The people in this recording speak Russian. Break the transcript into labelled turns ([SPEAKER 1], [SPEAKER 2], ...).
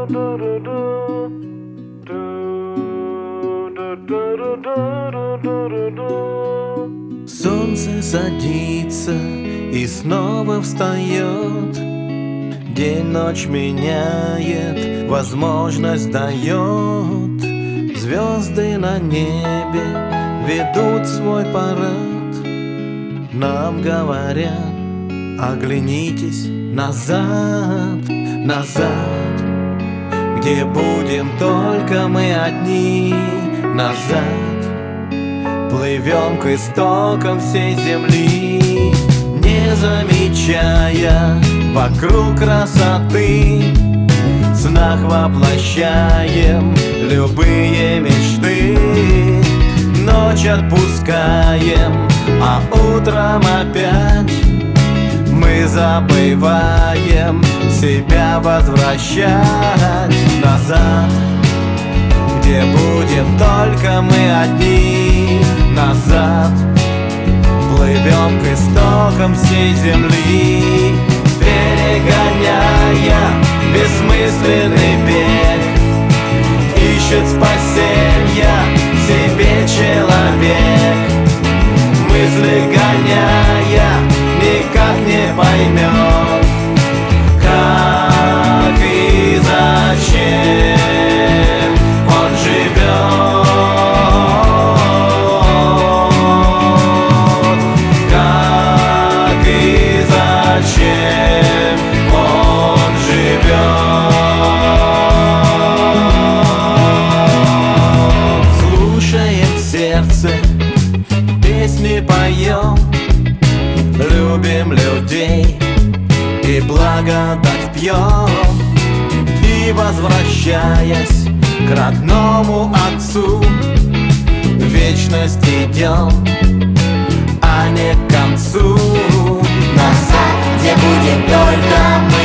[SPEAKER 1] Солнце садится и снова встает. День ночь меняет, возможность дает. Звезды на небе ведут свой парад. Нам говорят: оглянитесь назад, назад, где будем только мы одни. Назад, плывем к истокам всей земли, не замечая вокруг красоты. В снах воплощаем любые мечты. Ночь отпускаем, а утром опять мы забываем себя возвращать. Назад, где будем только мы одни. Назад, плывем к истокам всей земли, перегоняя бессмысленный бег. Ищет спасенья в себе человек, мысли гоняя, никак не поймет, как и зачем он живет, как и зачем он живет. Слушаем сердце, песни поем, любим людей и благодать пьем. И, возвращаясь к родному Отцу, в вечность идем, а не к концу.
[SPEAKER 2] Назад, где будем только мы